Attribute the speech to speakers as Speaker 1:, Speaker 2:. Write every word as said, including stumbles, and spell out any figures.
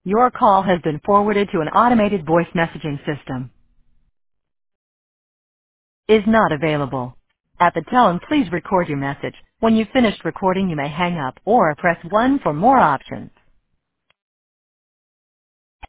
Speaker 1: Your call has been forwarded to an automated voice messaging system. Is not available. At the tone, please record your message. When you've finished recording, you may hang up or press one for more options.